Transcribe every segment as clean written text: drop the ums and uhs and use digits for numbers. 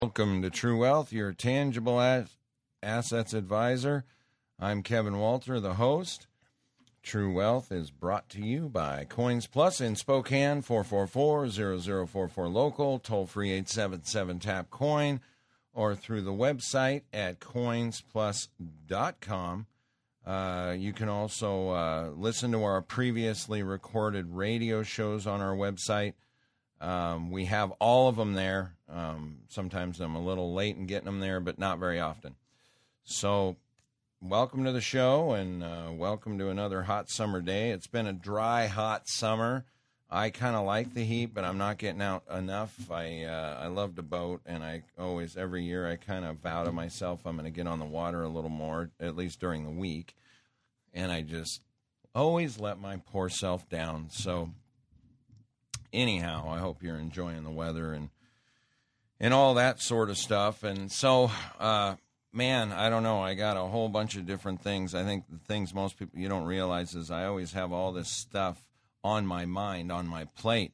Welcome to True Wealth, your tangible assets advisor. I'm Kevin Walter, the host. True Wealth is brought to you by Coins Plus in Spokane, 444-0044 local, toll-free 877-TAP-COIN, or through the website at coinsplus.com. You can also listen to our previously recorded radio shows on our website. We have all of them there. Sometimes I'm a little late in getting them there, but not very often. So welcome to the show, and welcome to another hot summer day. It's been a dry, hot summer. I kind of like the heat, but I'm not getting out enough. I love to boat, and I always, every year, I kind of vow to myself I'm going to get on the water a little more, at least during the week. And I just always let my poor self down. So anyhow, I hope you're enjoying the weather and all that sort of stuff. And so, man, I don't know. I got a whole bunch of different things. I think the things most people you don't realize is I always have all this stuff on my mind, on my plate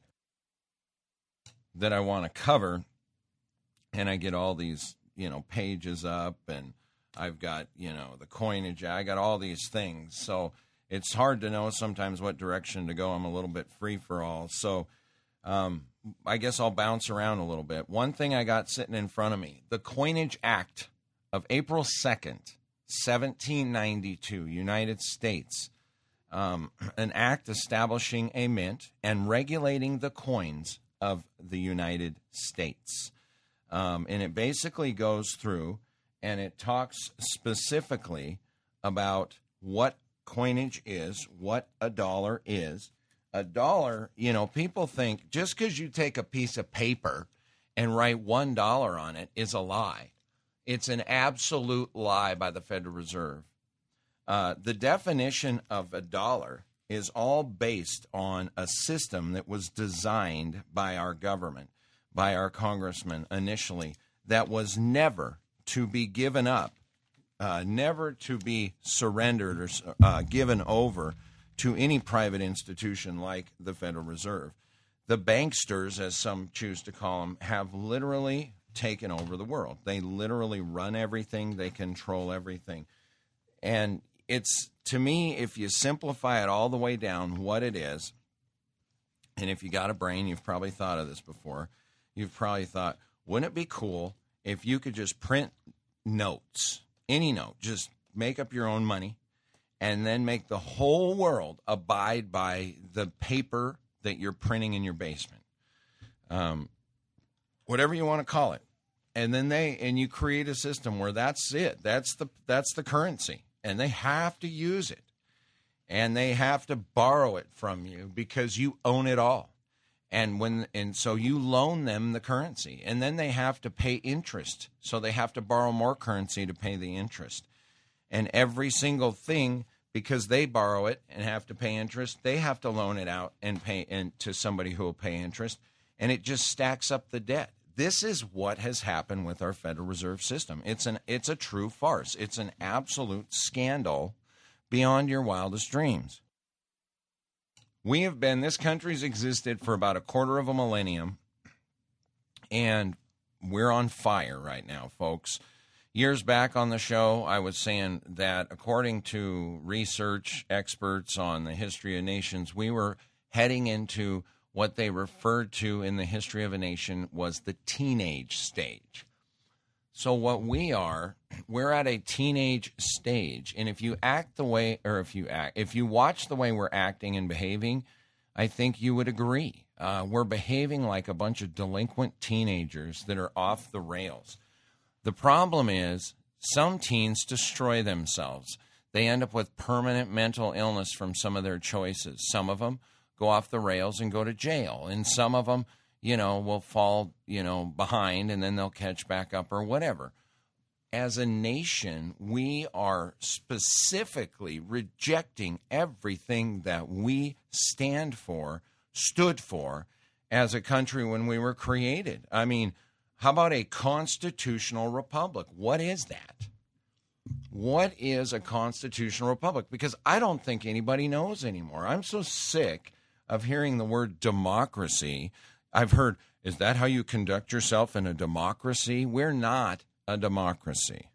that I want to cover. And I get all these, pages up, and I've got, the coinage. I got all these things. So it's hard to know sometimes what direction to go. I'm a little bit free for all. So I guess I'll bounce around a little bit. One thing I got sitting in front of me, the Coinage Act of April 2nd, 1792, United States. An act establishing a mint and regulating the coins of the United States. And it basically goes through and it talks specifically about what coinage is, what a dollar is. A dollar, people think just because you take a piece of paper and write $1 on it is a lie. It's an absolute lie by the Federal Reserve. The definition of a dollar is all based on a system that was designed by our government, by our congressman initially, that was never to be given up, never to be surrendered or given over to any private institution like the Federal Reserve. The banksters, as some choose to call them, have literally taken over the world. They literally run everything. They control everything. And it's, to me, if you simplify it all the way down, what it is, and if you got a brain, you've probably thought of this before. You've probably thought, wouldn't it be cool if you could just print notes, any note, just make up your own money, and then make the whole world abide by the paper that you're printing in your basement, whatever you want to call it. And then you create a system where that's it. That's the currency, and they have to use it, and they have to borrow it from you because you own it all. And so you loan them the currency, and then they have to pay interest. So they have to borrow more currency to pay the interest. And every single thing, because they borrow it and have to pay interest, they have to loan it out and pay to somebody who will pay interest, and it just stacks up the debt. This is what has happened with our Federal Reserve System. It's a true farce. It's an absolute scandal beyond your wildest dreams. This country's existed for about a quarter of a millennium, and we're on fire right now, folks. Years back on the show, I was saying that according to research experts on the history of nations, we were heading into what they referred to in the history of a nation was the teenage stage. So what we're at a teenage stage, and if you watch the way we're acting and behaving, I think you would agree. We're behaving like a bunch of delinquent teenagers that are off the rails. The problem is some teens destroy themselves. They end up with permanent mental illness from some of their choices. Some of them go off the rails and go to jail, and some of them, will fall, behind, and then they'll catch back up or whatever. As a nation, we are specifically rejecting everything that we stood for as a country when we were created. I mean, how about a constitutional republic? What is that? What is a constitutional republic? Because I don't think anybody knows anymore. I'm so sick of hearing the word democracy. I've heard Is that how you conduct yourself in a democracy? We're not a democracy.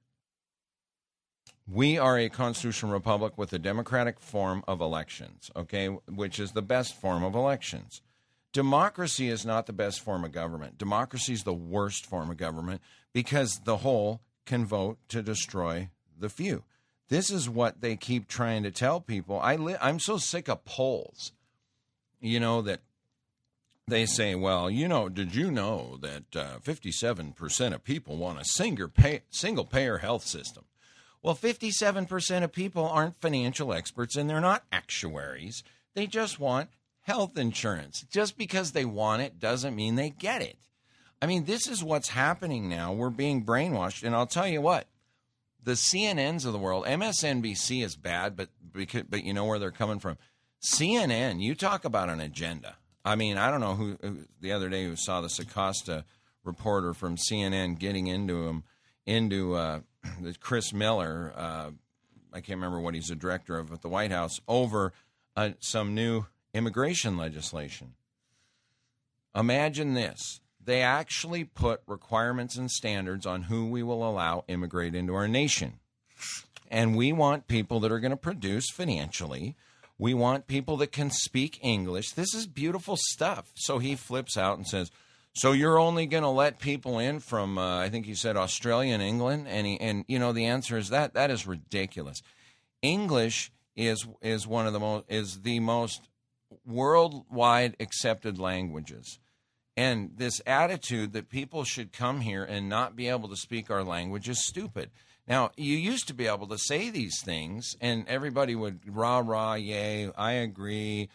We are a constitutional republic with a democratic form of elections, okay, which is the best form of elections. Democracy is not the best form of government. Democracy is the worst form of government because the whole can vote to destroy the few. This is what they keep trying to tell people. I'm so sick of polls, that they say, well, did you know that 57% of people want a single-payer health system? Well, 57% of people aren't financial experts and they're not actuaries. They just want health insurance. Just because they want it doesn't mean they get it. I mean, this is what's happening now. We're being brainwashed. And I'll tell you what, the CNNs of the world, MSNBC is bad, but you know where they're coming from. CNN, you talk about an agenda. I mean, I don't know who the other day who saw this Acosta reporter from CNN getting into Chris Miller. I can't remember what he's the director of at the White House over some new immigration legislation. Imagine this. They actually put requirements and standards on who we will allow immigrate into our nation. And we want people that are going to produce financially. We want people that can speak English. This is beautiful stuff. So he flips out and says, so you're only going to let people in from, I think he said Australia and England? And the answer is that is ridiculous. English is the most worldwide accepted languages. And this attitude that people should come here and not be able to speak our language is stupid. Now, you used to be able to say these things, and everybody would rah, yay, I agree,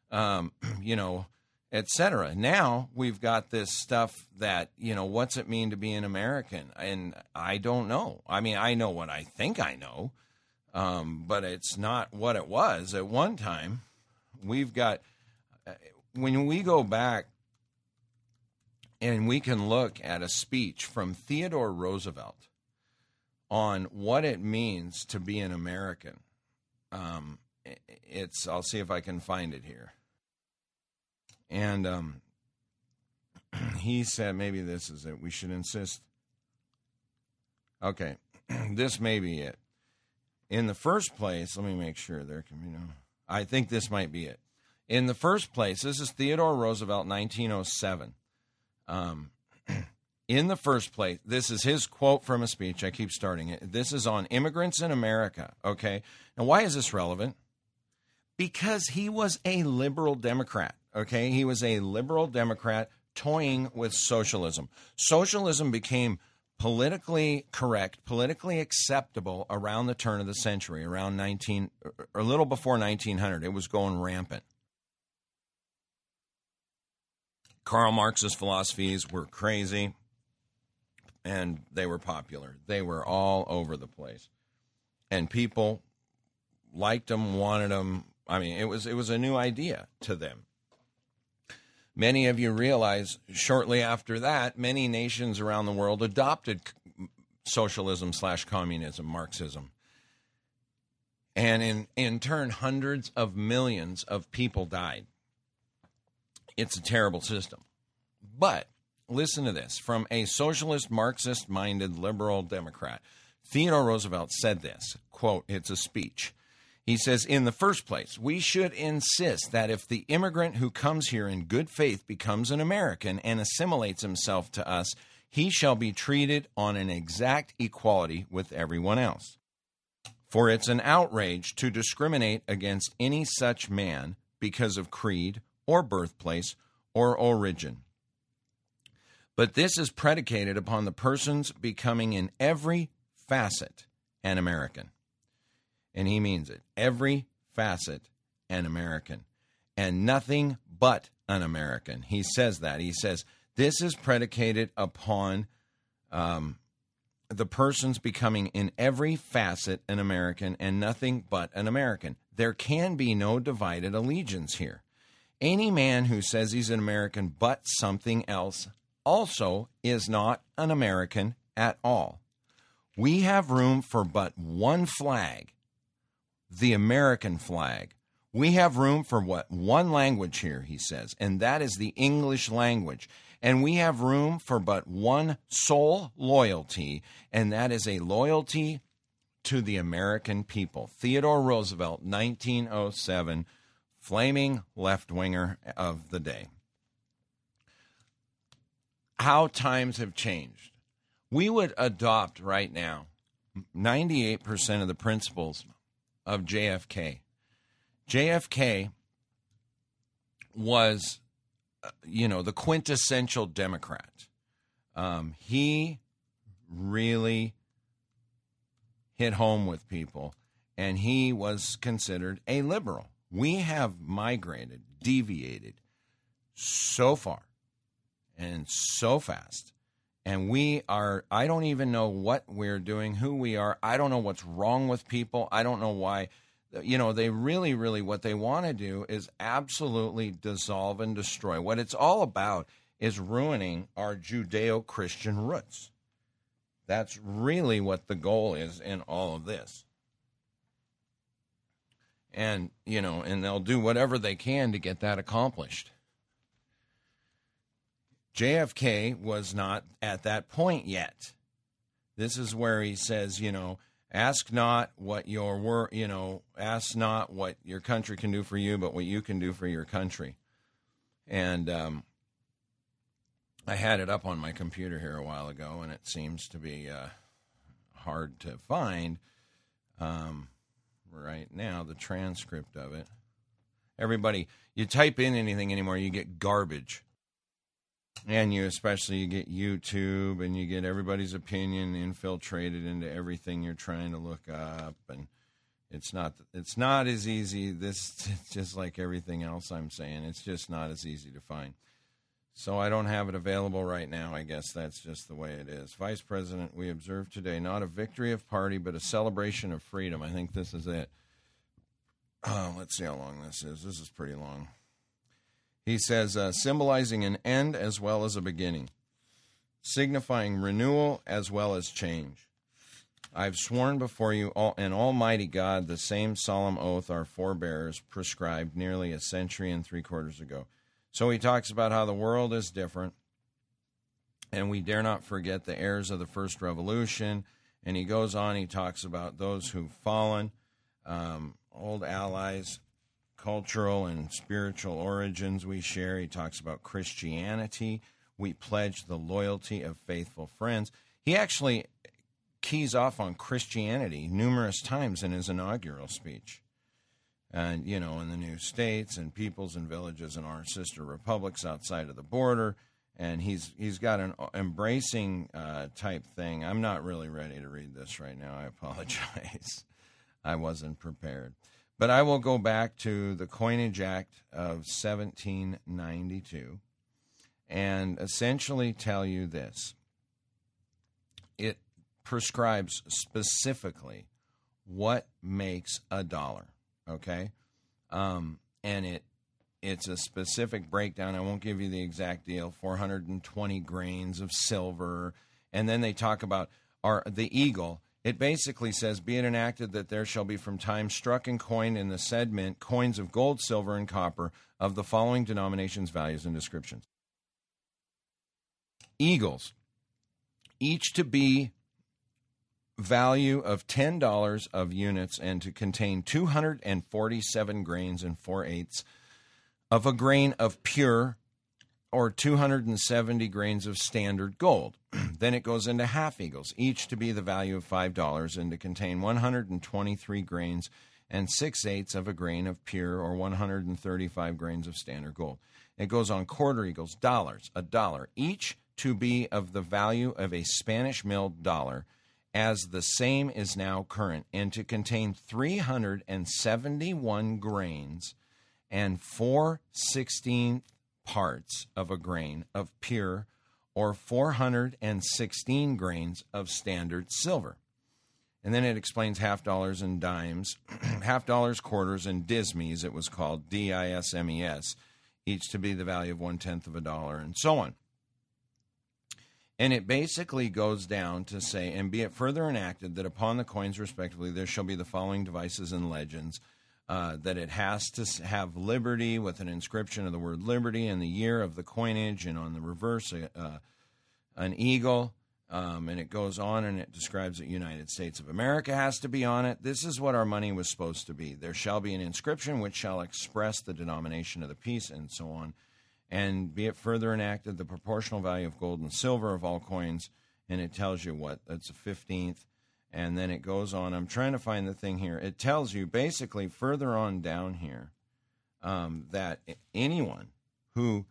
et cetera. Now we've got this stuff that, what's it mean to be an American? And I don't know. I mean, I know what I think I know, but it's not what it was at one time. We've got, when we go back and we can look at a speech from Theodore Roosevelt on what it means to be an American. I'll see if I can find it here. And he said, maybe this is it. We should insist. Okay, this may be it. In the first place, let me make sure there can be no. I think this might be it. In the first place, this is Theodore Roosevelt, 1907. In the first place, this is his quote from a speech. I keep starting it. This is on immigrants in America, okay? Now, why is this relevant? Because he was a liberal Democrat, okay? He was a liberal Democrat toying with socialism. Socialism became politically correct, politically acceptable around the turn of the century, around a little before 1900. It was going rampant. Karl Marx's philosophies were crazy, and they were popular. They were all over the place. And people liked them, wanted them. I mean, it was a new idea to them. Many of you realize shortly after that, many nations around the world adopted socialism/communism, Marxism. And in turn, hundreds of millions of people died. It's a terrible system. But listen to this. From a socialist, Marxist-minded liberal Democrat, Theodore Roosevelt said this, quote, it's a speech. He says, in the first place, we should insist that if the immigrant who comes here in good faith becomes an American and assimilates himself to us, he shall be treated on an exact equality with everyone else. For it's an outrage to discriminate against any such man because of creed or birthplace or origin. But this is predicated upon the person's becoming in every facet an American. And he means it. Every facet an American. And nothing but an American. He says that. He says, this is predicated upon the person's becoming in every facet an American and nothing but an American. There can be no divided allegiance here. Any man who says he's an American but something else also is not an American at all. We have room for but one flag, the American flag. We have room for one language here, he says, and that is the English language. And we have room for but one sole loyalty, and that is a loyalty to the American people. Theodore Roosevelt, 1907, flaming left-winger of the day. How times have changed. We would adopt right now 98% of the principles of JFK. JFK was, the quintessential Democrat. He really hit home with people, and he was considered a liberal. We have migrated, deviated so far and so fast. And I don't even know what we're doing, who we are. I don't know what's wrong with people. I don't know why. They really, what they want to do is absolutely dissolve and destroy. What it's all about is ruining our Judeo-Christian roots. That's really what the goal is in all of this. And, and they'll do whatever they can to get that accomplished. JFK was not at that point yet. This is where he says, ask not what ask not what your country can do for you, but what you can do for your country. And I had it up on my computer here a while ago, and it seems to be hard to find right now, the transcript of it. Everybody, you type in anything anymore, you get garbage. And you get YouTube, and you get everybody's opinion infiltrated into everything you're trying to look up, and it's not as easy. This just like everything else I'm saying, it's just not as easy to find. So I don't have it available right now. I guess that's just the way it is. Vice President, we observe today not a victory of party, but a celebration of freedom. I think this is it. Let's see how long this is. This is pretty long. He says, symbolizing an end as well as a beginning, signifying renewal as well as change. I've sworn before you and Almighty God the same solemn oath our forebears prescribed nearly a century and 3/4 ago. So he talks about how the world is different, and we dare not forget the heirs of the first revolution. And he goes on, he talks about those who've fallen, old allies, cultural and spiritual origins we share. He talks about Christianity. We pledge the loyalty of faithful friends. He actually keys off on Christianity numerous times in his inaugural speech. And, in the new states and peoples and villages and our sister republics outside of the border. And he's got an embracing type thing. I'm not really ready to read this right now. I apologize. I wasn't prepared. But I will go back to the Coinage Act of 1792 and essentially tell you this. It prescribes specifically what makes a dollar, okay? And it's a specific breakdown. I won't give you the exact deal, 420 grains of silver. And then they talk about the eagle. It basically says, be it enacted that there shall be from time struck and coined in the said mint coins of gold, silver, and copper of the following denominations, values, and descriptions. Eagles, each to be value of $10 of units and to contain 247 grains and 4/8 of a grain of pure or 270 grains of standard gold. Then it goes into half eagles, each to be the value of $5 and to contain 123 grains and 6/8 of a grain of pure or 135 grains of standard gold. It goes on quarter eagles, dollars, $1, each to be of the value of a Spanish milled dollar, as the same is now current, and to contain 371 grains and 4/16 parts of a grain of pure or 416 grains of standard silver. And then it explains half dollars and dimes, half dollars, quarters, and dismes, it was called, DISMES, each to be the value of 1/10 of a dollar, and so on. And it basically goes down to say, and be it further enacted that upon the coins respectively there shall be the following devices and legends. that it has to have liberty with an inscription of the word liberty and the year of the coinage, and on the reverse an eagle. And it goes on and it describes that United States of America has to be on it. This is what our money was supposed to be. There shall be an inscription which shall express the denomination of the piece, and so on. And be it further enacted, the proportional value of gold and silver of all coins, and it tells you what, that's a 15th. And then it goes on. I'm trying to find the thing here. It tells you basically further on down here that anyone who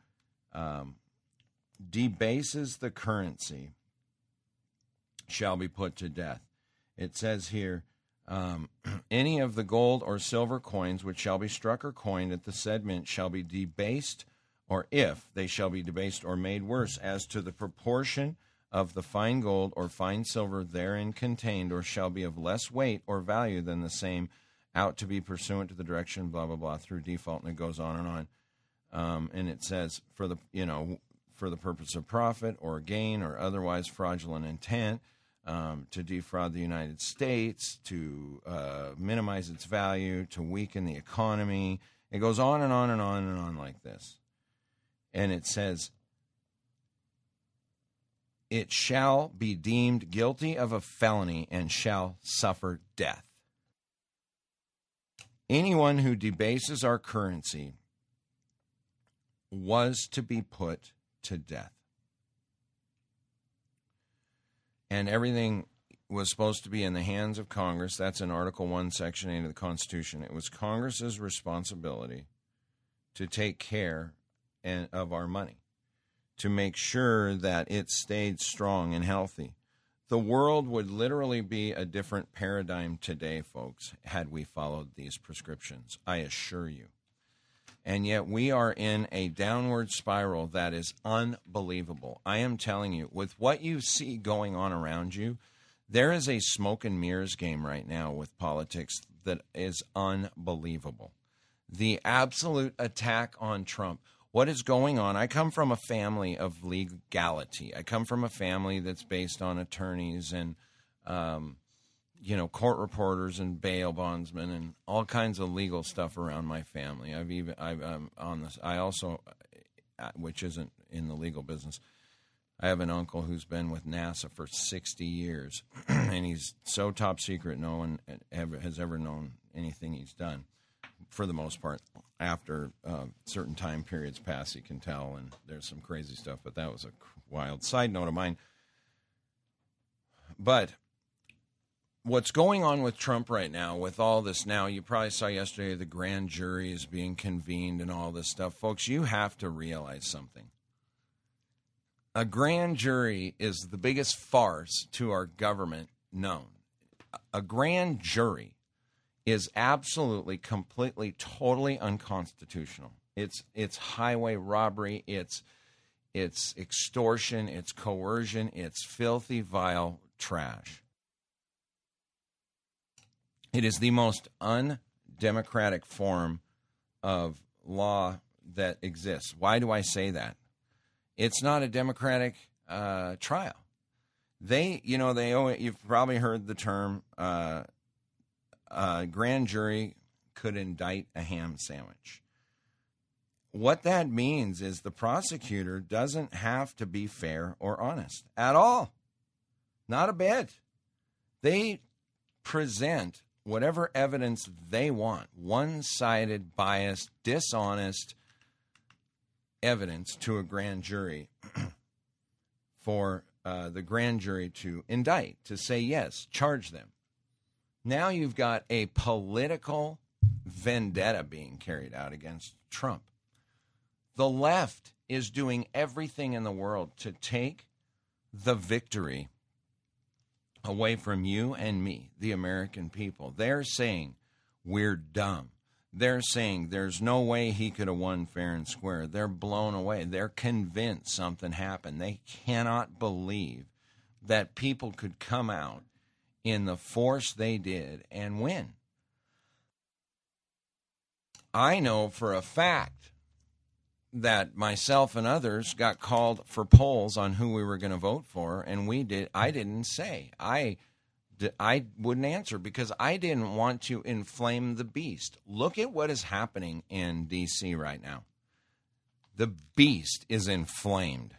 debases the currency shall be put to death. It says here, any of the gold or silver coins which shall be struck or coined at the said mint shall be debased, or if they shall be debased or made worse, as to the proportion of the fine gold or fine silver therein contained, or shall be of less weight or value than the same, out to be pursuant to the direction, blah, blah, blah, through default, and it goes on and on. And it says, for the purpose of profit or gain or otherwise fraudulent intent, to defraud the United States, to minimize its value, to weaken the economy. It goes on and on and on and on like this. And it says, it shall be deemed guilty of a felony and shall suffer death. Anyone who debases our currency was to be put to death. And everything was supposed to be in the hands of Congress. That's in Article 1, Section 8 of the Constitution. It was Congress's responsibility to take care of our money, to make sure that it stayed strong and healthy. The world would literally be a different paradigm today, folks, had we followed these prescriptions, I assure you. And yet we are in a downward spiral that is unbelievable. I am telling you, with what you see going on around you, there is a smoke and mirrors game right now with politics that is unbelievable. The absolute attack on Trump. What is going on? I come from a family of legality. I come from a family that's based on attorneys and, court reporters and bail bondsmen and all kinds of legal stuff around my family. I also, which isn't in the legal business, I have an uncle who's been with NASA for 60 years, and he's so top secret no one has ever known anything he's done. For the most part, after certain time periods pass, he can tell, and there's some crazy stuff, but that was a wild side note of mine. But what's going on with Trump right now, with all this now, you probably saw yesterday the grand jury is being convened and all this stuff. Folks, you have to realize something. A grand jury is the biggest farce to our government known. A grand jury is absolutely, completely, totally unconstitutional. It's highway robbery, it's extortion, it's coercion, it's filthy, vile trash. It is the most undemocratic form of law that exists. Why do I say that? It's not a democratic trial. You've probably heard the term grand jury could indict a ham sandwich. What that means is the prosecutor doesn't have to be fair or honest at all. Not a bit. They present whatever evidence they want, one-sided, biased, dishonest evidence to a grand jury for the grand jury to indict, to say, yes, charge them. Now you've got a political vendetta being carried out against Trump. The left is doing everything in the world to take the victory away from you and me, the American people. They're saying we're dumb. They're saying there's no way he could have won fair and square. They're blown away. They're convinced something happened. They cannot believe that people could come out in the force they did and win. I know for a fact that myself and others got called for polls on who we were going to vote for, and I didn't say. I I wouldn't answer because I didn't want to inflame the beast. Look at what is happening in D.C. right now. The beast is inflamed.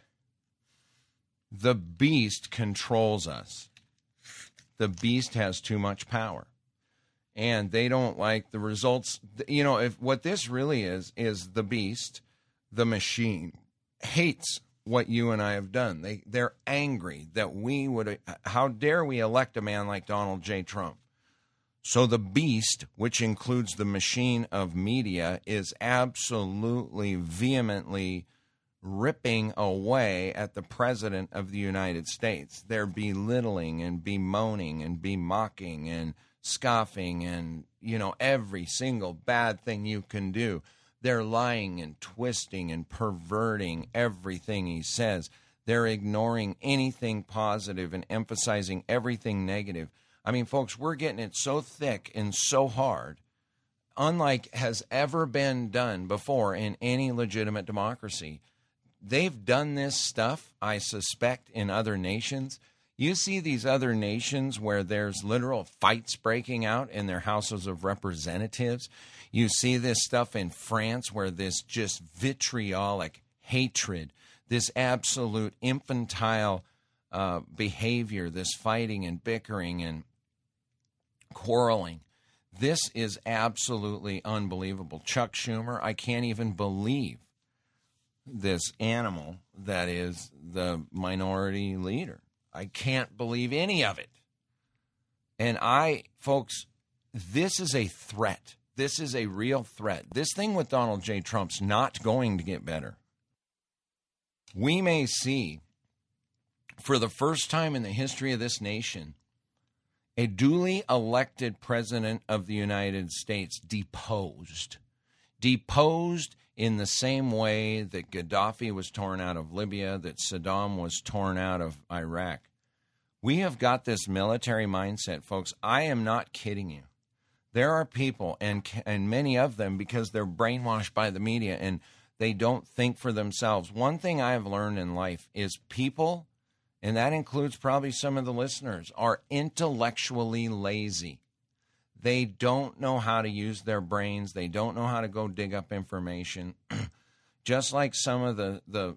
The beast controls us. The beast has too much power. And they don't like the results. You know, if what this really is the beast, the machine, hates what you and I have done. They're angry that we would, how dare we elect a man like Donald J. Trump? So the beast, which includes the machine of media, is absolutely vehemently ripping away at the president of the United States. They're belittling and bemoaning and bemocking and scoffing and, you know, every single bad thing you can do. They're lying and twisting and perverting everything he says. They're ignoring anything positive and emphasizing everything negative. I mean, folks, we're getting it so thick and so hard, unlike has ever been done before in any legitimate democracy. They've done this stuff, I suspect, in other nations. You see these other nations where there's literal fights breaking out in their houses of representatives. You see this stuff in France where this just vitriolic hatred, this absolute infantile behavior, this fighting and bickering and quarreling. This is absolutely unbelievable. Chuck Schumer, I can't even believe this animal that is the minority leader. I can't believe any of it. And folks, this is a threat. This is a real threat. This thing with Donald J. Trump's not going to get better. We may see, for the first time in the history of this nation, a duly elected president of the United States deposed in the same way that Gaddafi was torn out of Libya, that Saddam was torn out of Iraq. We have got this military mindset, folks. I am not kidding you. There are people, and many of them, because they're brainwashed by the media and they don't think for themselves. One thing I have learned in life is people, and that includes probably some of the listeners, are intellectually lazy. They don't know how to use their brains. They don't know how to go dig up information. Just like some of the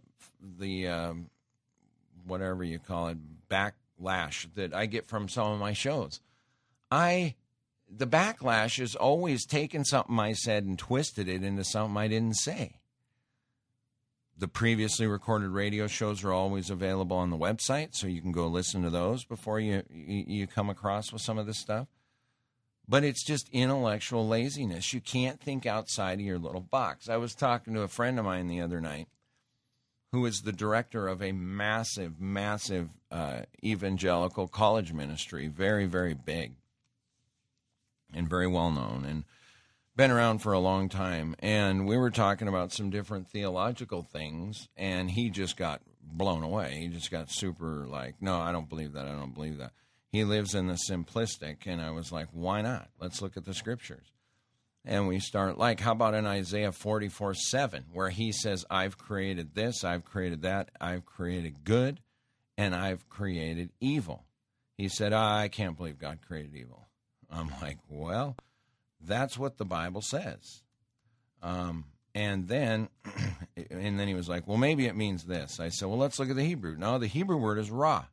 whatever you call it, backlash that I get from some of my shows. The backlash is always taken something I said and twisted it into something I didn't say. The previously recorded radio shows are always available on the website, so you can go listen to those before you come across with some of this stuff. But it's just intellectual laziness. You can't think outside of your little box. I was talking to a friend of mine the other night who is the director of a massive evangelical college ministry, very, very big and very well known and been around for a long time. And we were talking about some different theological things, and he just got blown away. He just got super like, no, I don't believe that. I don't believe that. He lives in the simplistic, and I was like, why not? Let's look at the scriptures. And we start, like, how about in Isaiah 44:7, where he says, I've created this, I've created that, I've created good, and I've created evil. He said, I can't believe God created evil. I'm like, well, that's what the Bible says. And then he was like, well, maybe it means this. I said, well, let's look at the Hebrew. No, the Hebrew word is ra.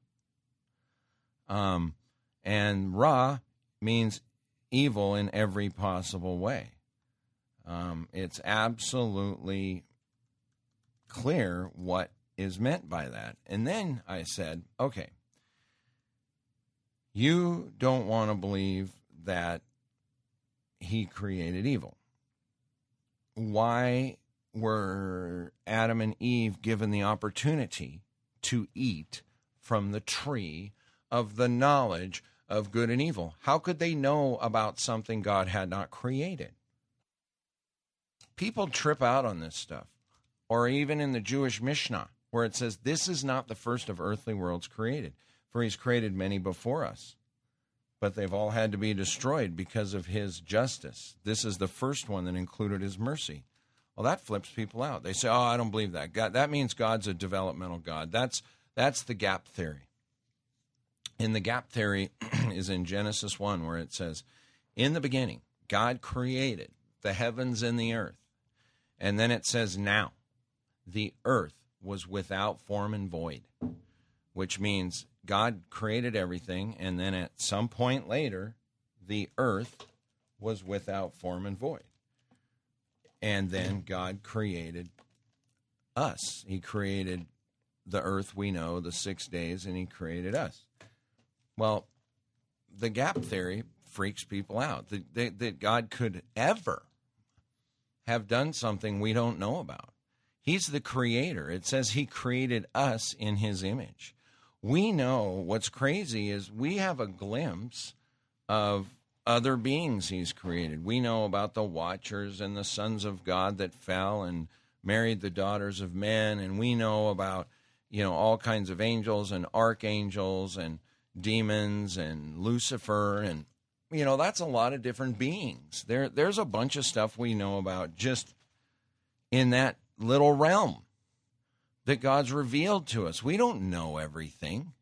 And ra means evil in every possible way. It's absolutely clear what is meant by that. And then I said, okay, you don't want to believe that he created evil. Why were Adam and Eve given the opportunity to eat from the tree of the knowledge of good and evil? How could they know about something God had not created? People trip out on this stuff. Or even in the Jewish Mishnah, where it says, this is not the first of earthly worlds created, for he's created many before us. But they've all had to be destroyed because of his justice. This is the first one that included his mercy. Well, that flips people out. They say, oh, I don't believe that. God, that means God's a developmental God. That's the gap theory. In the gap theory, is in Genesis 1, where it says, in the beginning, God created the heavens and the earth. And then it says, now, the earth was without form and void, which means God created everything, and then at some point later, the earth was without form and void. And then God created us. He created the earth we know, the 6 days, and he created us. Well, the gap theory freaks people out, that God could ever have done something we don't know about. He's the creator. It says he created us in his image. We know what's crazy is we have a glimpse of other beings he's created. We know about the Watchers and the sons of God that fell and married the daughters of men, and we know about, all kinds of angels and archangels and demons and Lucifer, and that's a lot of different beings. There's a bunch of stuff we know about just in that little realm that God's revealed to us. We don't know everything,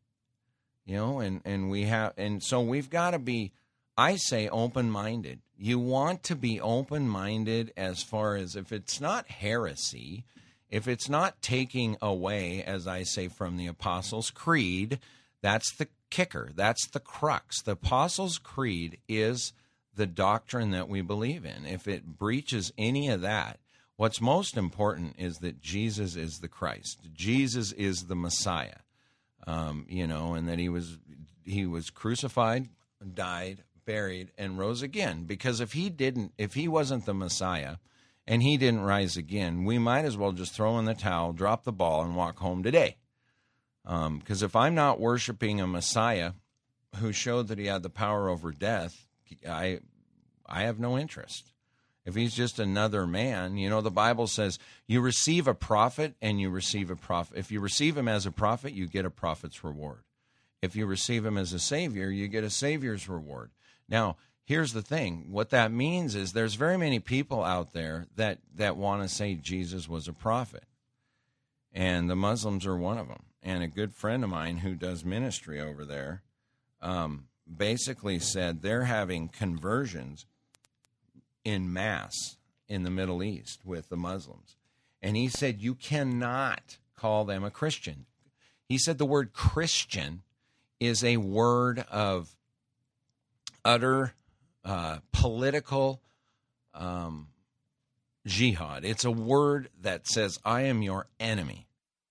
and so we've got to be, I say, open-minded. You want to be open-minded as far as if it's not heresy, if it's not taking away, as I say, from the Apostles' Creed. That's the kicker. That's the crux. The Apostles' Creed is the doctrine that we believe in. If it breaches any of that, what's most important is that Jesus is the Christ. Jesus is the Messiah, and that he was crucified, died, buried, and rose again. Because if he wasn't the Messiah and he didn't rise again, we might as well just throw in the towel, drop the ball, and walk home today. Because if I'm not worshiping a Messiah who showed that he had the power over death, I have no interest. If he's just another man, the Bible says you receive a prophet and you receive a prophet. If you receive him as a prophet, you get a prophet's reward. If you receive him as a savior, you get a savior's reward. Now, here's the thing. What that means is there's very many people out there that want to say Jesus was a prophet. And the Muslims are one of them. And a good friend of mine who does ministry over there basically said they're having conversions in mass in the Middle East with the Muslims. And he said, you cannot call them a Christian. He said the word Christian is a word of utter political jihad. It's a word that says, I am your enemy.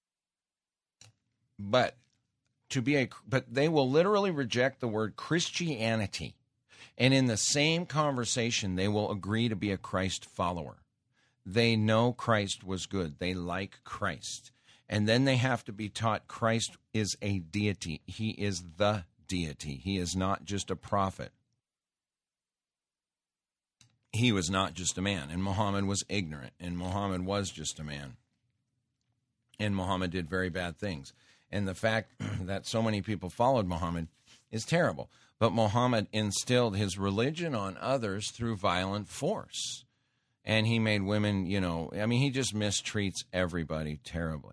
But they will literally reject the word Christianity. And in the same conversation, they will agree to be a Christ follower. They know Christ was good. They like Christ. And then they have to be taught Christ is a deity. He is the deity. He is not just a prophet. He was not just a man. And Muhammad was ignorant. And Muhammad was just a man. And Muhammad did very bad things. And the fact that so many people followed Muhammad is terrible. But Muhammad instilled his religion on others through violent force. And he made women, he just mistreats everybody terribly.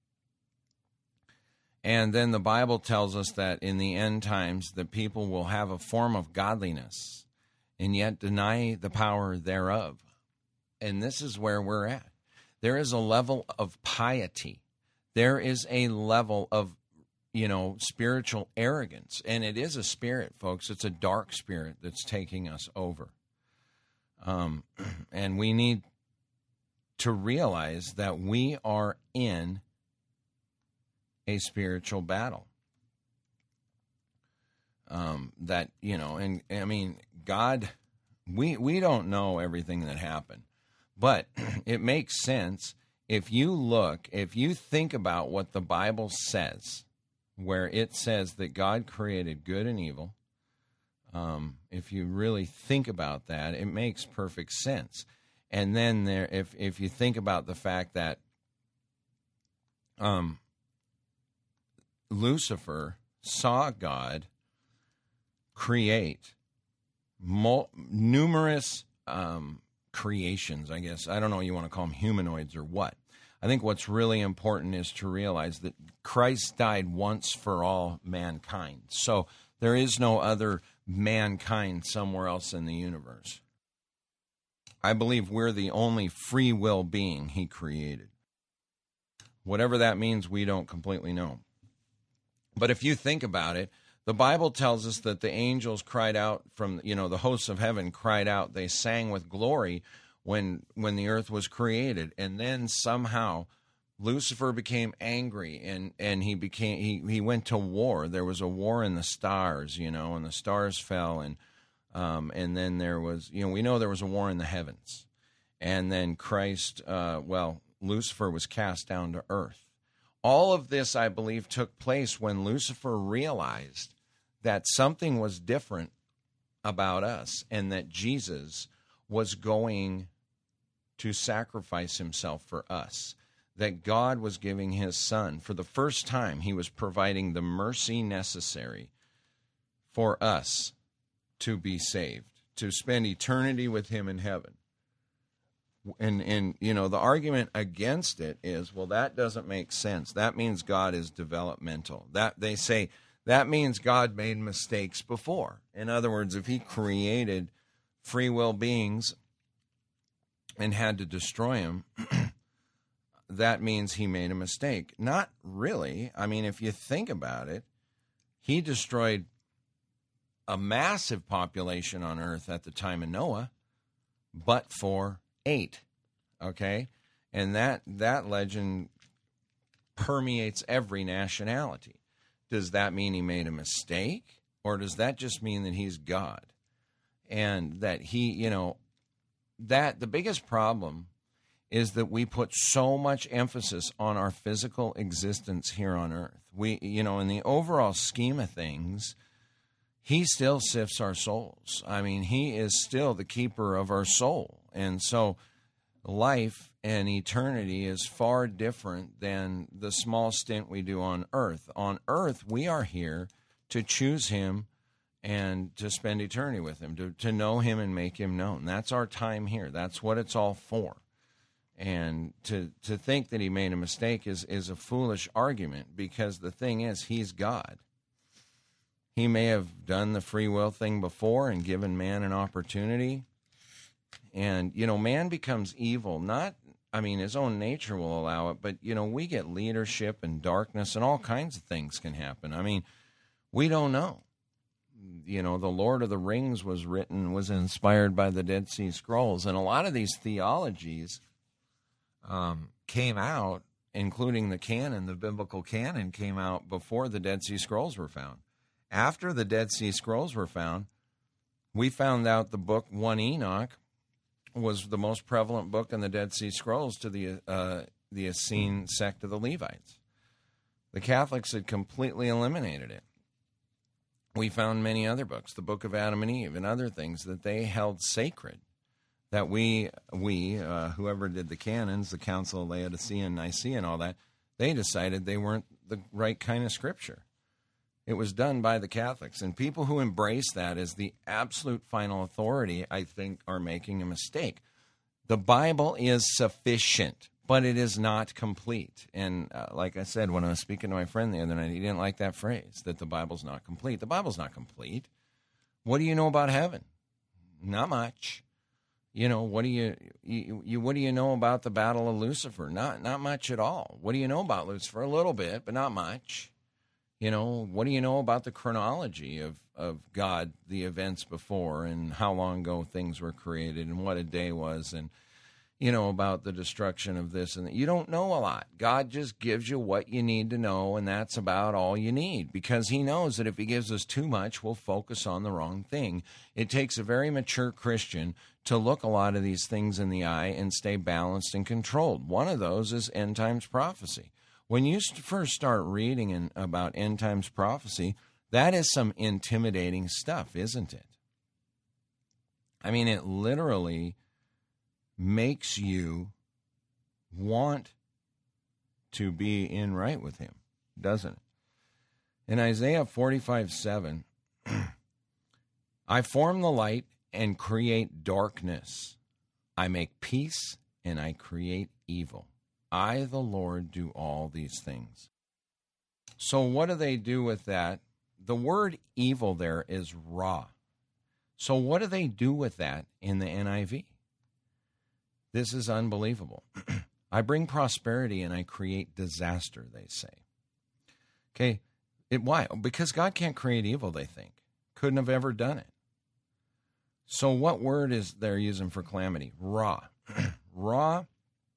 And then the Bible tells us that in the end times, the people will have a form of godliness and yet deny the power thereof. And this is where we're at. There is a level of piety. There is a level of spiritual arrogance. And it is a spirit, folks. It's a dark spirit that's taking us over. And we need to realize that we are in a spiritual battle. God, we don't know everything that happened. But it makes sense if you think about what the Bible says, where it says that God created good and evil. If you really think about that, it makes perfect sense. And then if you think about the fact that Lucifer saw God create numerous creations, I guess. I don't know what you want to call them, humanoids or what. I think what's really important is to realize that Christ died once for all mankind. So There is no other mankind somewhere else in the universe. I believe we're the only free will being he created. Whatever that means, we don't completely know. But if you think about it, the Bible tells us that the angels cried out from, the hosts of heaven cried out. They sang with glory when the earth was created. And then somehow Lucifer became angry and he went to war. There was a war in the stars, and the stars fell. And then there was, we know there was a war in the heavens. And then Lucifer was cast down to earth. All of this, I believe, took place when Lucifer realized that something was different about us and that Jesus was going to sacrifice himself for us, that God was giving his son. For the first time, he was providing the mercy necessary for us to be saved, to spend eternity with him in heaven. And the argument against it is, well, that doesn't make sense. That means God is developmental. That they say that means God made mistakes before. In other words, if he created free will beings and had to destroy them, that means he made a mistake. Not really. I mean, if you think about it, he destroyed a massive population on earth at the time of Noah, but for 8, okay? And that legend permeates every nationality. Does that mean he made a mistake? Or does that just mean that he's God? And that he, that the biggest problem is that we put so much emphasis on our physical existence here on earth. We, in the overall scheme of things, he still sifts our souls. I mean, he is still the keeper of our soul. And so life and eternity is far different than the small stint we do on earth. On earth, we are here to choose him and to spend eternity with him, to know him and make him known. That's our time here. That's what it's all for. And to think that he made a mistake is a foolish argument, because the thing is, he's God. He may have done the free will thing before and given man an opportunity. And, man becomes evil. His own nature will allow it, but, we get leadership and darkness and all kinds of things can happen. I mean, we don't know. The Lord of the Rings was inspired by the Dead Sea Scrolls. And a lot of these theologies came out, including the canon, the biblical canon came out before the Dead Sea Scrolls were found. After the Dead Sea Scrolls were found, we found out the book 1 Enoch was the most prevalent book in the Dead Sea Scrolls to the Essene sect of the Levites. The Catholics had completely eliminated it. We found many other books, the Book of Adam and Eve and other things that they held sacred, that we whoever did the canons, the Council of Laodicea and Nicaea and all that, they decided they weren't the right kind of scripture. It was done by the Catholics. And people who embrace that as the absolute final authority, I think, are making a mistake. The Bible is sufficient, but it is not complete. And like I said, when I was speaking to my friend the other night, he didn't like that phrase, that the Bible's not complete. The Bible's not complete. What do you know about heaven? Not much. What do you know about the battle of Lucifer? Not much at all. What do you know about Lucifer? A little bit, but not much. What do you know about the chronology of God, the events before, and how long ago things were created, and what a day was, and, about the destruction of this and that? You don't know a lot. God just gives you what you need to know, and that's about all you need, because he knows that if he gives us too much, we'll focus on the wrong thing. It takes a very mature Christian to look a lot of these things in the eye and stay balanced and controlled. One of those is end times prophecy. When you first start reading about end times prophecy, that is some intimidating stuff, isn't it? I mean, it literally makes you want to be in right with him, doesn't it? In Isaiah 45:7, I form the light and create darkness. I make peace and I create evil. I, the Lord, do all these things. So what do they do with that the word evil there is ra. So what do they do with that in the NIV? This is unbelievable. I bring prosperity and I create disaster, they say. Okay, why? Because God can't create evil, they think. Couldn't have ever done it. So what word is they're using for calamity? Ra. Ra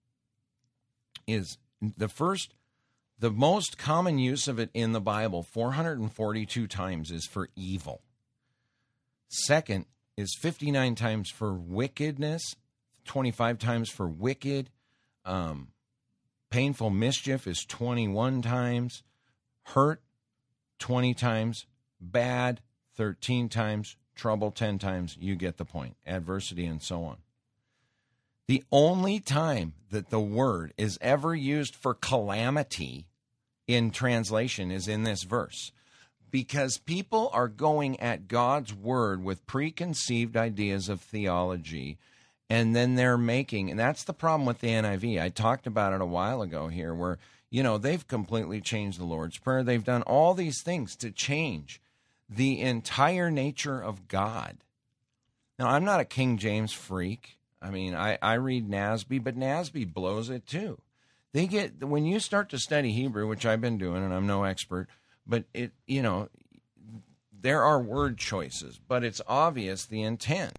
is the most common use of it in the Bible, 442 times, is for evil. Second is 59 times for wickedness, 25 times for wicked. Painful mischief is 21 times. Hurt, 20 times. Bad, 13 times. Trouble, 10 times. You get the point. Adversity and so on. The only time that the word is ever used for calamity in translation is in this verse. Because people are going at God's word with preconceived ideas of theology, and then they're making, and that's the problem with the NIV. I talked about it a while ago here where, they've completely changed the Lord's Prayer. They've done all these things to change the entire nature of God. Now, I'm not a King James freak. I mean, I read NASB, but NASB blows it too. When you start to study Hebrew, which I've been doing, and I'm no expert, but there are word choices, but it's obvious the intent.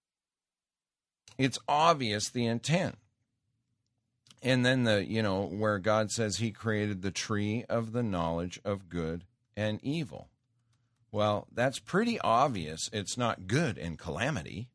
It's obvious the intent. And then where God says he created the tree of the knowledge of good and evil. Well, that's pretty obvious. It's not good in calamity.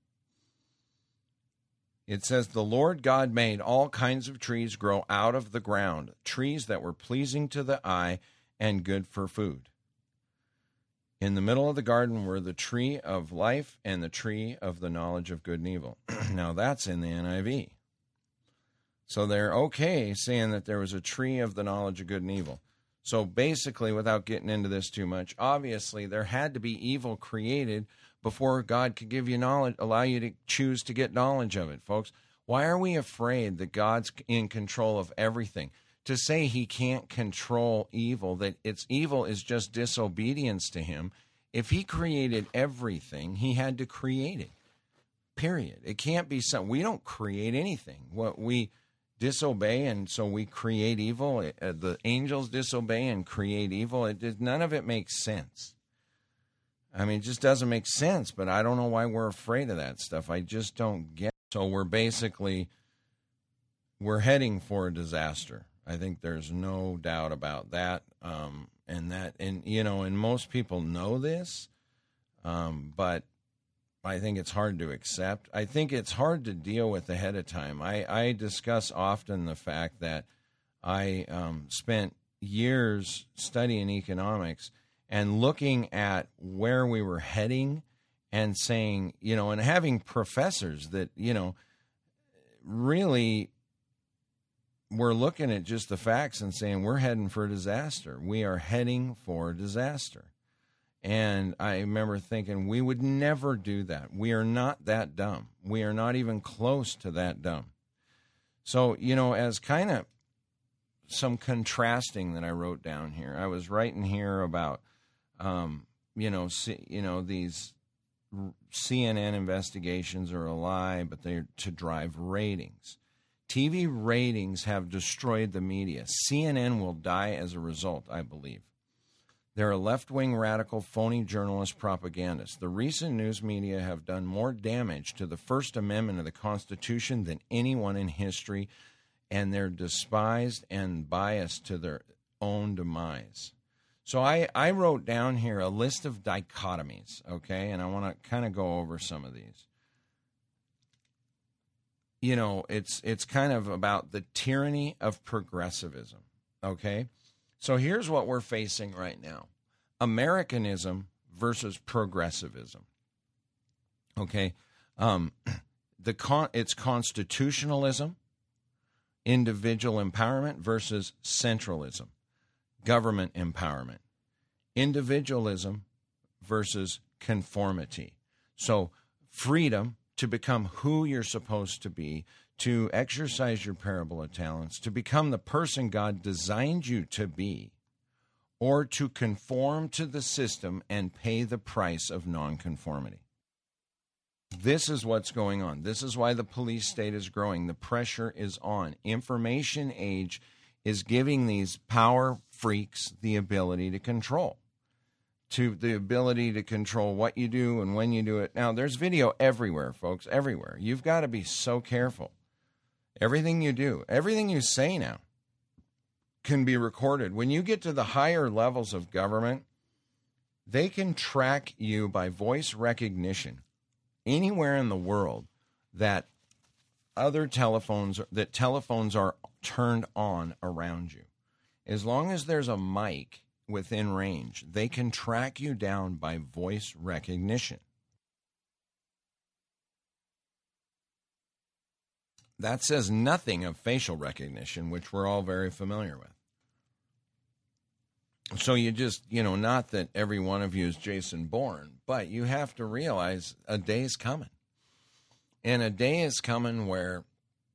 It says, the Lord God made all kinds of trees grow out of the ground, trees that were pleasing to the eye and good for food. In the middle of the garden were the tree of life and the tree of the knowledge of good and evil. Now, that's in the NIV. So they're okay saying that there was a tree of the knowledge of good and evil. So basically, without getting into this too much, obviously there had to be evil created before God could give you knowledge, allow you to choose to get knowledge of it, folks. Why are we afraid that God's in control of everything? To say he can't control evil, that it's evil is just disobedience to him. If he created everything, he had to create it, period. It can't be something. We don't create anything. What we disobey, and so we create evil. The angels disobey and create evil. None of it makes sense. I mean, it just doesn't make sense, but I don't know why we're afraid of that stuff. I just don't get it. So we're heading for a disaster. I think there's no doubt about that. And most people know this, but I think it's hard to accept. I think it's hard to deal with ahead of time. I discuss often the fact that I spent years studying economics and looking at where we were heading and saying, and having professors that, really were looking at just the facts and saying, we're heading for disaster. We are heading for disaster. And I remember thinking, we would never do that. We are not that dumb. We are not even close to that dumb. So, as kind of some contrasting that I wrote down here, I was writing here about, these CNN investigations are a lie, but they're to drive ratings. TV ratings have destroyed the media. CNN will die as a result, I believe. They're a left-wing, radical, phony journalist propagandists. The recent news media have done more damage to the First Amendment of the Constitution than anyone in history, and they're despised and biased to their own demise. So I wrote down here a list of dichotomies, okay, and I want to kind of go over some of these. It's kind of about the tyranny of progressivism, okay? So here's what we're facing right now. Americanism versus progressivism, okay? It's constitutionalism, individual empowerment versus centralism, government empowerment, individualism versus conformity. So freedom to become who you're supposed to be, to exercise your parable of talents, to become the person God designed you to be, or to conform to the system and pay the price of nonconformity. This is what's going on. This is why the police state is growing. The pressure is on. Information age is giving these power freaks the ability to control. The ability to control what you do and when you do it. Now, there's video everywhere, folks, everywhere. You've got to be so careful. Everything you do, everything you say now can be recorded. When you get to the higher levels of government, they can track you by voice recognition anywhere in the world that telephones are turned on around you. As long as there's a mic within range, they can track you down by voice recognition. That says nothing of facial recognition, which we're all very familiar with. So you just, not that every one of you is Jason Bourne, but you have to realize a day is coming. And a day is coming where,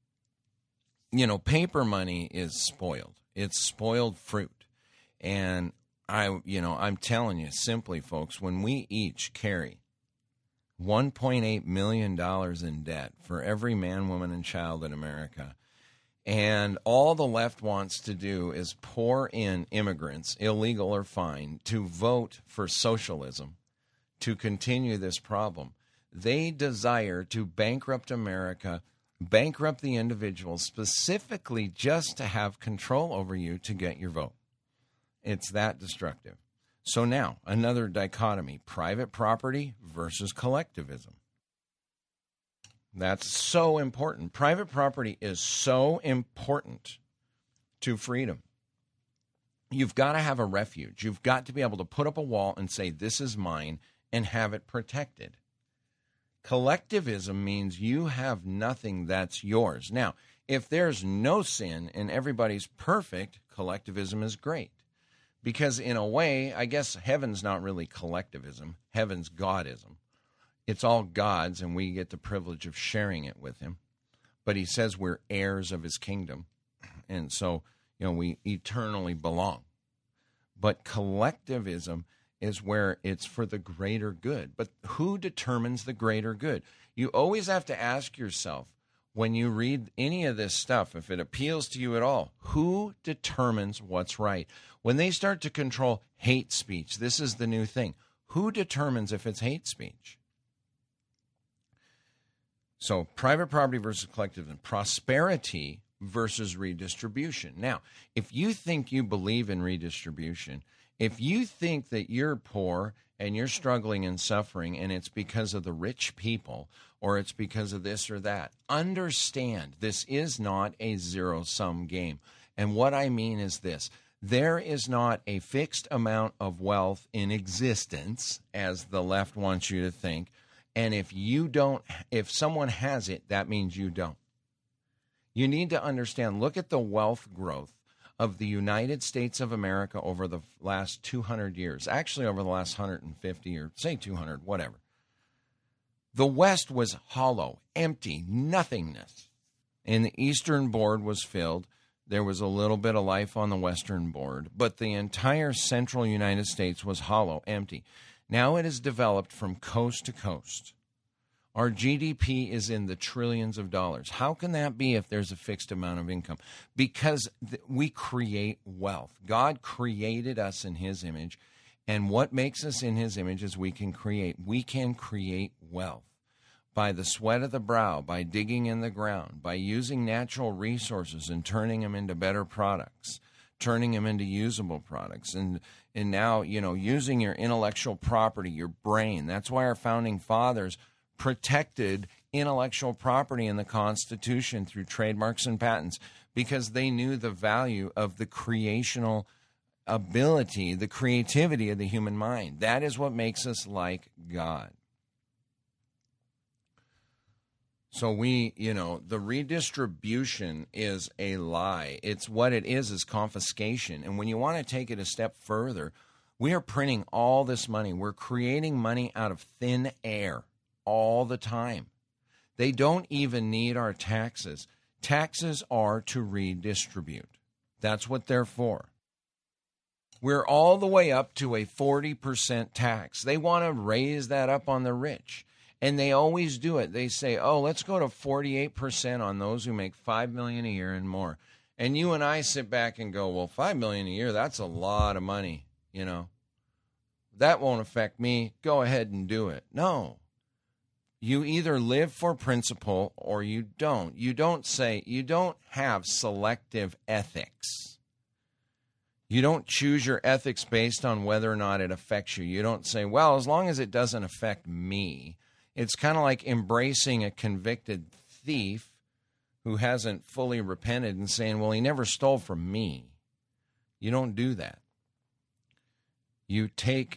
paper money is spoiled. It's spoiled fruit. And I'm telling you simply, folks, when we each carry $1.8 million in debt for every man, woman, and child in America, and all the left wants to do is pour in immigrants, illegal or fine, to vote for socialism to continue this problem. They desire to bankrupt America, bankrupt the individual, specifically just to have control over you to get your vote. It's that destructive. So now, another dichotomy, private property versus collectivism. That's so important. Private property is so important to freedom. You've got to have a refuge. You've got to be able to put up a wall and say, this is mine, and have it protected. Collectivism means you have nothing that's yours. Now, if there's no sin and everybody's perfect, collectivism is great. Because in a way, I guess heaven's not really collectivism. Heaven's Godism. It's all God's, and we get the privilege of sharing it with him. But he says we're heirs of his kingdom. And so, we eternally belong. But collectivism is where it's for the greater good. But who determines the greater good? You always have to ask yourself, when you read any of this stuff, if it appeals to you at all, who determines what's right? When they start to control hate speech, this is the new thing. Who determines if it's hate speech? So private property versus collectivism, prosperity versus redistribution. Now, if you think you believe in redistribution, if you think that you're poor and you're struggling and suffering and it's because of the rich people or it's because of this or that, understand this is not a zero-sum game. And what I mean is this. There is not a fixed amount of wealth in existence, as the left wants you to think. And if someone has it, that means you don't. You need to understand, look at the wealth growth of the United States of America over the last 200 years, actually over the last 150 or say 200, whatever. The West was hollow, empty, nothingness. And the Eastern board was filled. There was a little bit of life on the Western board, but the entire central United States was hollow, empty. Now it has developed from coast to coast. Our GDP is in the trillions of dollars. How can that be if there's a fixed amount of income? Because we create wealth. God created us in his image, and what makes us in his image is we can create. We can create wealth by the sweat of the brow, by digging in the ground, by using natural resources and turning them into better products, turning them into usable products. And now, using your intellectual property, your brain. That's why our founding fathers protected intellectual property in the Constitution through trademarks and patents, because they knew the value of the creational ability, the creativity of the human mind. That is what makes us like God. So the redistribution is a lie. It's what it is confiscation. And when you want to take it a step further, we are printing all this money. We're creating money out of thin air all the time. They don't even need our taxes. Taxes are to redistribute. That's what they're for. We're all the way up to a 40% tax. They want to raise that up on the rich. And they always do it. They say, oh, let's go to 48% on those who make $5 million a year and more. And you and I sit back and go, well, $5 million a year, that's a lot of money, you know. That won't affect me. Go ahead and do it. No. You either live for principle or you don't. You don't have selective ethics. You don't choose your ethics based on whether or not it affects you. You don't say, well, as long as it doesn't affect me. It's kind of like embracing a convicted thief who hasn't fully repented and saying, well, he never stole from me. You don't do that. You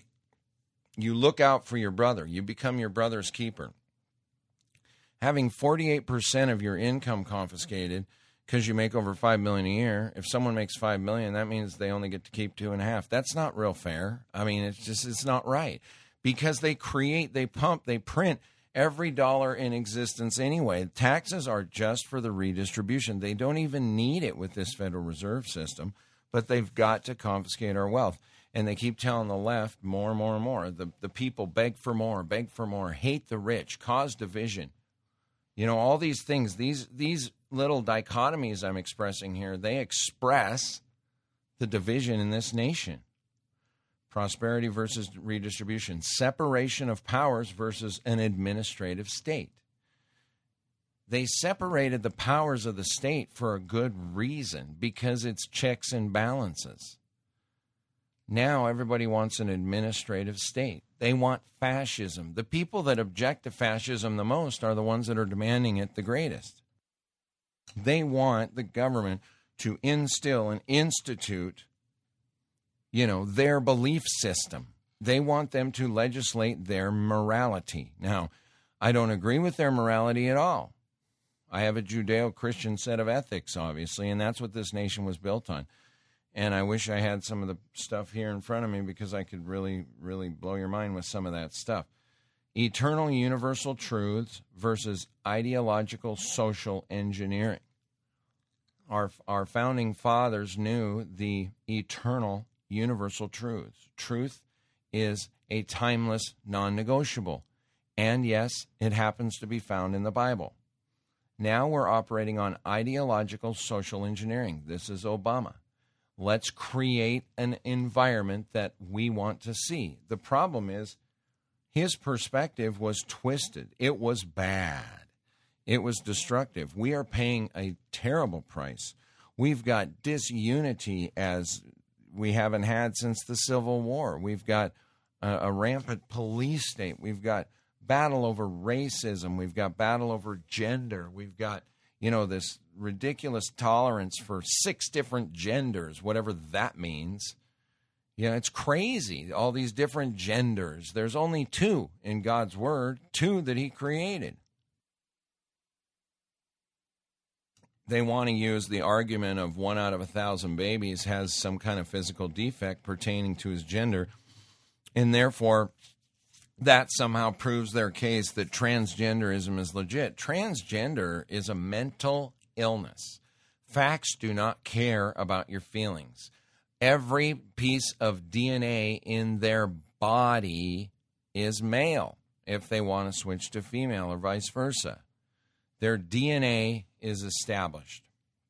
look out for your brother. You become your brother's keeper. Having 48% of your income confiscated because you make over $5 million a year. If someone makes $5 million, that means they only get to keep 2.5. That's not real fair. I mean, it's not right, because they print every dollar in existence anyway. Taxes are just for the redistribution. They don't even need it with this Federal Reserve System, but they've got to confiscate our wealth. And they keep telling the left more and more and more. The people beg for more, hate the rich, cause division. You know, all these things, these little dichotomies I'm expressing here, they express the division in this nation. Prosperity versus redistribution. Separation of powers versus an administrative state. They separated the powers of the state for a good reason, because it's checks and balances. Now everybody wants an administrative state. They want fascism. The people that object to fascism the most are the ones that are demanding it the greatest. They want the government to instill and institute, their belief system. They want them to legislate their morality. Now, I don't agree with their morality at all. I have a Judeo-Christian set of ethics, obviously, and that's what this nation was built on. And I wish I had some of the stuff here in front of me, because I could really, really blow your mind with some of that stuff. Eternal universal truths versus ideological social engineering. Our founding fathers knew the eternal universal truths. Truth is a timeless, non-negotiable. And yes, it happens to be found in the Bible. Now we're operating on ideological social engineering. This is Obama. Let's create an environment that we want to see. The problem is his perspective was twisted. It was bad. It was destructive. We are paying a terrible price. We've got disunity as we haven't had since the Civil War. We've got a rampant police state. We've got battle over racism. We've got battle over gender. We've got, this ridiculous tolerance for 6 different genders, whatever that means. It's crazy, all these different genders. There's only 2 in God's Word, 2 that He created. They want to use the argument of 1 out of 1,000 babies has some kind of physical defect pertaining to his gender, and therefore that somehow proves their case that transgenderism is legit. Transgender is a mental illness. Facts do not care about your feelings. Every piece of DNA in their body is male if they want to switch to female or vice versa. Their DNA is established.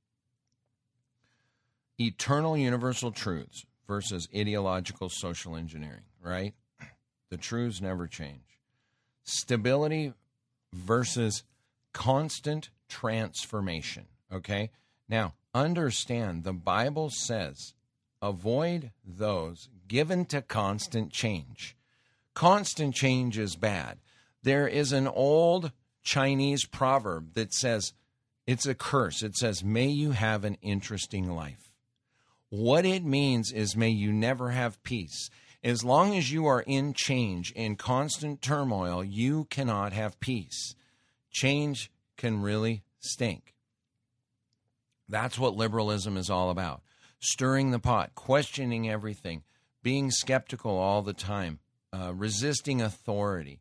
Eternal universal truths versus ideological social engineering, right? The truths never change. Stability versus constant transformation, okay? Now, understand the Bible says, avoid those given to constant change. Constant change is bad. There is an old Chinese proverb that says, it's a curse. It says, may you have an interesting life. What it means is, may you never have peace. As long as you are in change, in constant turmoil, you cannot have peace. Change can really stink. That's what liberalism is all about. Stirring the pot, questioning everything, being skeptical all the time, resisting authority,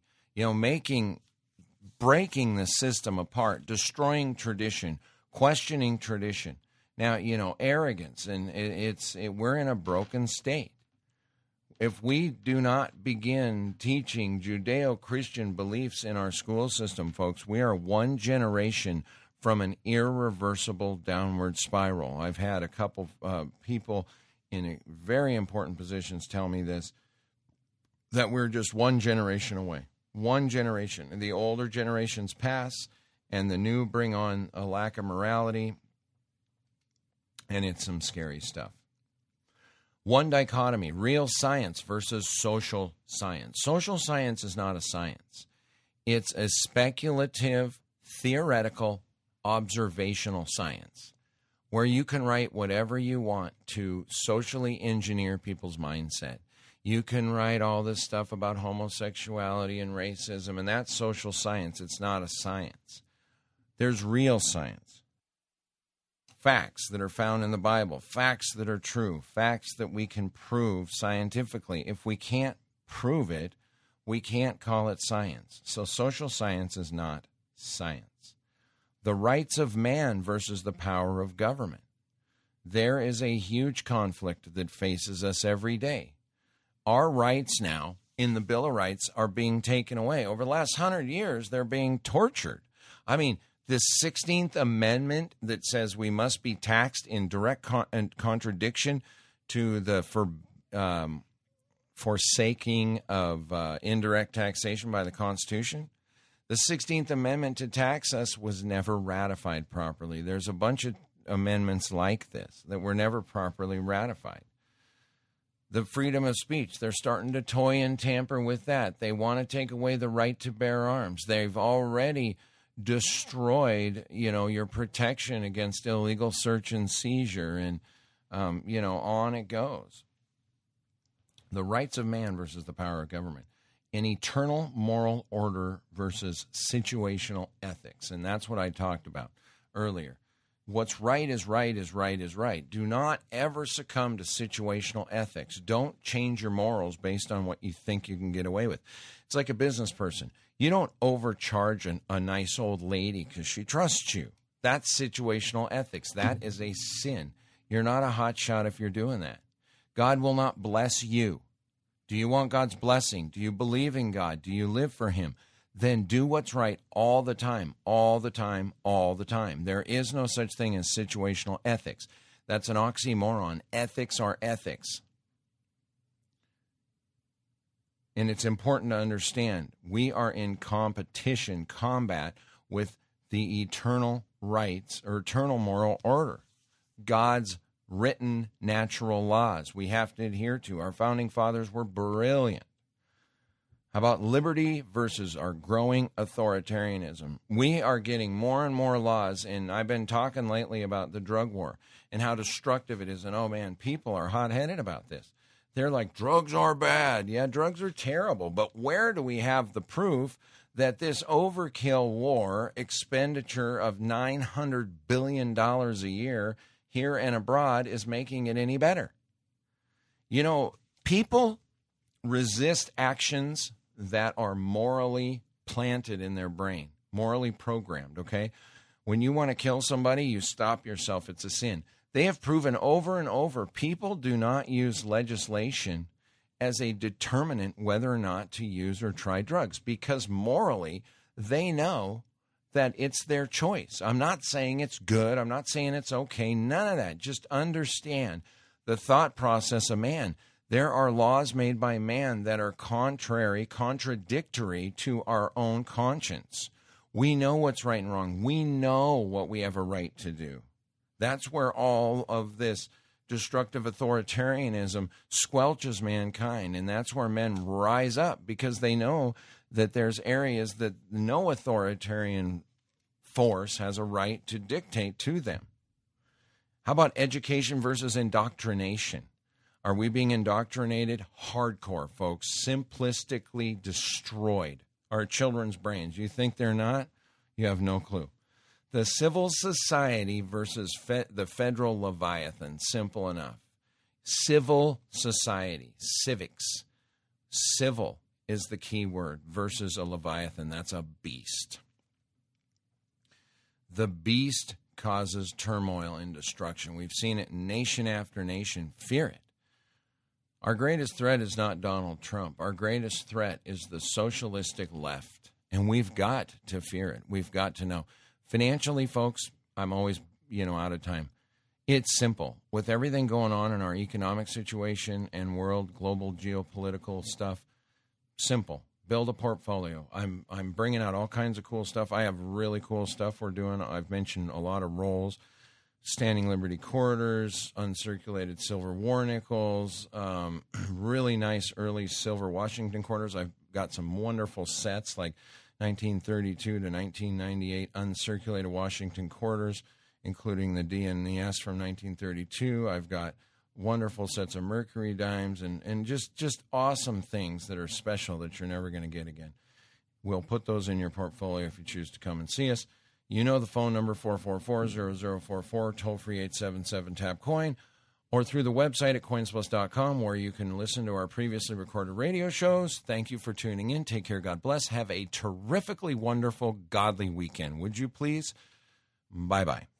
breaking the system apart, destroying tradition, questioning tradition. Now, arrogance, and we're in a broken state. if we do not begin teaching Judeo-Christian beliefs in our school system, folks, we are one generation from an irreversible downward spiral. I've had a couple people in very important positions tell me this, that we're just one generation away. One generation. And the older generations pass, and the new bring on a lack of morality, and it's some scary stuff. One dichotomy, real science versus social science. Social science is not a science. It's a speculative, theoretical, observational science where you can write whatever you want to socially engineer people's mindset. You can write all this stuff about homosexuality and racism, and that's social science. It's not a science. There's real science. Facts that are found in the Bible, facts that are true, facts that we can prove scientifically. If we can't prove it, we can't call it science. So social science is not science. The rights of man versus the power of government. There is a huge conflict that faces us every day. Our rights now in the Bill of Rights are being taken away. Over the last 100 years, they're being tortured. I mean, this 16th Amendment that says we must be taxed in direct contradiction to the forsaking of indirect taxation by the Constitution. The 16th Amendment to tax us was never ratified properly. There's a bunch of amendments like this that were never properly ratified. The freedom of speech, they're starting to toy and tamper with that. They want to take away the right to bear arms. They've already destroyed, your protection against illegal search and seizure, and, on it goes. The rights of man versus the power of government. An eternal moral order versus situational ethics. And that's what I talked about earlier. What's right is right is right is right. Do not ever succumb to situational ethics. Don't change your morals based on what you think you can get away with. It's like a business person. You don't overcharge a nice old lady because she trusts you. That's situational ethics. That is a sin. You're not a hotshot if you're doing that. God will not bless you. Do you want God's blessing? Do you believe in God? Do you live for Him? Then do what's right all the time, all the time, all the time. There is no such thing as situational ethics. That's an oxymoron. Ethics are ethics. And it's important to understand we are in combat with the eternal rights or eternal moral order. God's written natural laws we have to adhere to. Our founding fathers were brilliant. How about liberty versus our growing authoritarianism? We are getting more and more laws, and I've been talking lately about the drug war and how destructive it is. And, oh, man, people are hot-headed about this. They're like, drugs are bad. Yeah, drugs are terrible. But where do we have the proof that this overkill war expenditure of $900 billion a year here and abroad is making it any better? People resist actions that are morally planted in their brain, morally programmed, okay? When you want to kill somebody, you stop yourself. It's a sin. They have proven over and over people do not use legislation as a determinant whether or not to use or try drugs because morally they know that it's their choice. I'm not saying it's good. I'm not saying it's okay. None of that. Just understand the thought process of man. There are laws made by man that are contradictory to our own conscience. We know what's right and wrong. We know what we have a right to do. That's where all of this destructive authoritarianism squelches mankind, and that's where men rise up because they know that there's areas that no authoritarian force has a right to dictate to them. How about education versus indoctrination? Are we being indoctrinated? Hardcore, folks. Simplistically destroyed our children's brains. You think they're not? You have no clue. The civil society versus the federal Leviathan. Simple enough. Civil society. Civics. Civil is the key word versus a Leviathan. That's a beast. The beast causes turmoil and destruction. We've seen it nation after nation. Fear it. Our greatest threat is not Donald Trump. Our greatest threat is the socialistic left. And we've got to fear it. We've got to know. Financially, folks, I'm always, out of time. It's simple. With everything going on in our economic situation and world, global geopolitical stuff, simple. Build a portfolio. I'm bringing out all kinds of cool stuff. I have really cool stuff we're doing. I've mentioned a lot of rolls, Standing Liberty Quarters, uncirculated silver war nickels, really nice early silver Washington quarters. I've got some wonderful sets like 1932 to 1998 uncirculated Washington quarters, including the D and the S from 1932. I've got wonderful sets of Mercury dimes and just awesome things that are special that you're never going to get again. We'll put those in your portfolio if you choose to come and see us. You know the phone number, 444-0044, toll-free 877-TAP-COIN, or through the website at coinsplus.com, where you can listen to our previously recorded radio shows. Thank you for tuning in. Take care. God bless. Have a terrifically wonderful, godly weekend. Would you please? Bye-bye.